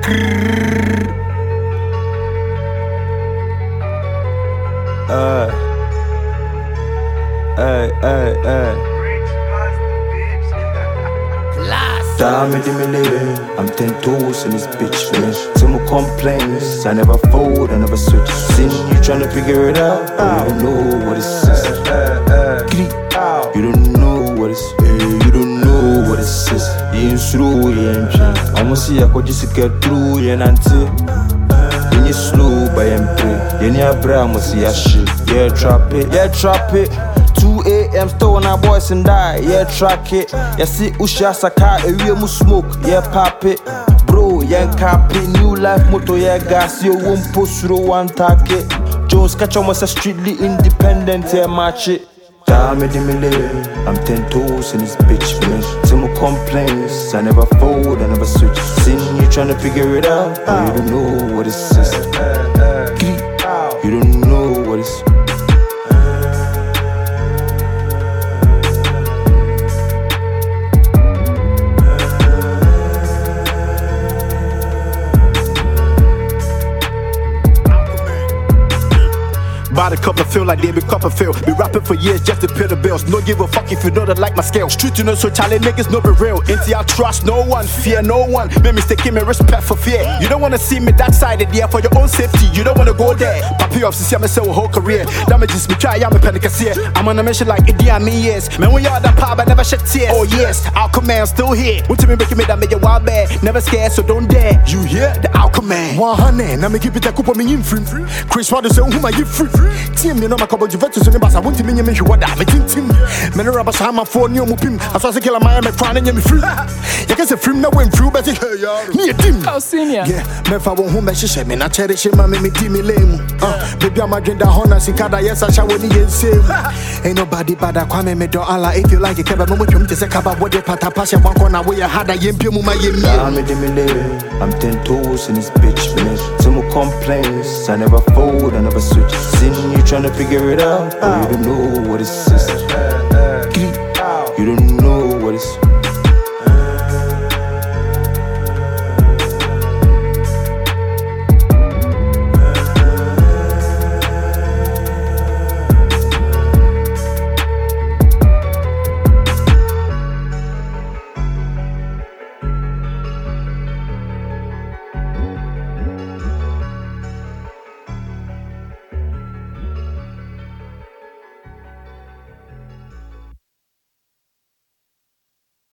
Damn it, I'm 10 toes in this bitch, man. Till my complaints, I never fold, I never switch. Sin, you tryna figure it out, but you don't know what this is. You don't know what it's, you don't know what this is. You ain't through, you ain't trying. I'ma see I could just get through, you ain't until. You slow by MP, you need bra, I'ma see a shit. Yeah, trap it. 2 a.m. still on our boys and die. Yeah, track it. Yeah, see Usha Saka, a real smoke. Yeah, pop it. Bro, yeah, cap it. New life motto, yeah, gas. You won't post through one target. Jones catch almost a strictly independent. Yeah, match it. Damn it, I'm 10 toes in this bitch, man. Till my complaints, I never fold, I never switch. Sin, you tryna figure it out, but you don't know what this is. You don't know what it's. Buy the cup and feel like David Copperfield. Be rapping for years just to pay the bills. No give a fuck if you know that like my scale. Street you know so Charlie niggas no be real. Ain't I trust no one, fear no one. Make mistake me respect for fear. You don't wanna see me that side of the air for your own safety. You don't wanna go there. Papi off to see myself a whole career. Damages me try, I'm a panic here. I'm on a mission like Idi Amin years. Man when you're that pub I never shed tears. Oh yes, Alchemist still here. Want to me make me that make you wild bad. Never scared so don't dare. You hear the Alchemist 100. Now me keep it a couple me in free. Chris Water say who my you free. Team, you know my couple Juventus in the bus. I want to mean you make you what I'm a team. Men are about my phone, you mupim. I saw a killer my crying and you free. You can say free now when through, but me a team. Oh, senior. Yeah, men for one whom I should say, man, I cherish him, I make me lame. Baby, I'm a drink the Honda, Sikada, yes, I shall win the same. Ain't nobody but I come me do Allah. If you like it, keep a moment to say about what they pata pass one corner where you had a yimpi, my yim. I'm 10 toes in this bitch, man. Till my complaints, I never fold, I never switch. Sin, you tryna figure it out, but you don't know what this is. You don't know what it's.